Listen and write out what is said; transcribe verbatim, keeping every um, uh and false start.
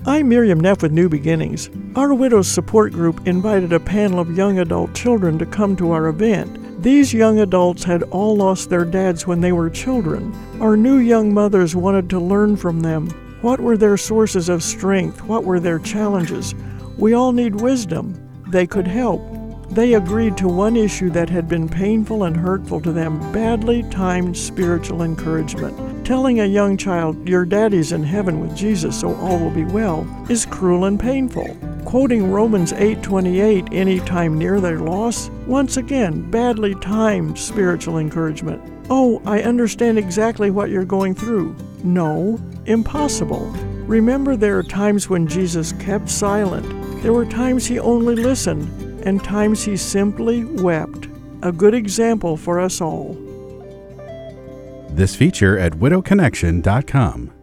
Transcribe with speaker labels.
Speaker 1: I'm Miriam Neff with New Beginnings. Our Widows Support Group invited a panel of young adult children to come to our event. These young adults had all lost their dads when they were children. Our new young mothers wanted to learn from them. What were their sources of strength? What were their challenges? We all need wisdom. They could help. They agreed to one issue that had been painful and hurtful to them, badly timed spiritual encouragement. Telling a young child, "Your daddy's in heaven with Jesus, so all will be well," is cruel and painful. Quoting Romans eight twenty-eight any time near their loss, once again, badly timed spiritual encouragement. "Oh, I understand exactly what you're going through." No, impossible. Remember, there are times when Jesus kept silent. There were times he only listened, and times he simply wept. A good example for us all.
Speaker 2: This feature at widow connection dot com.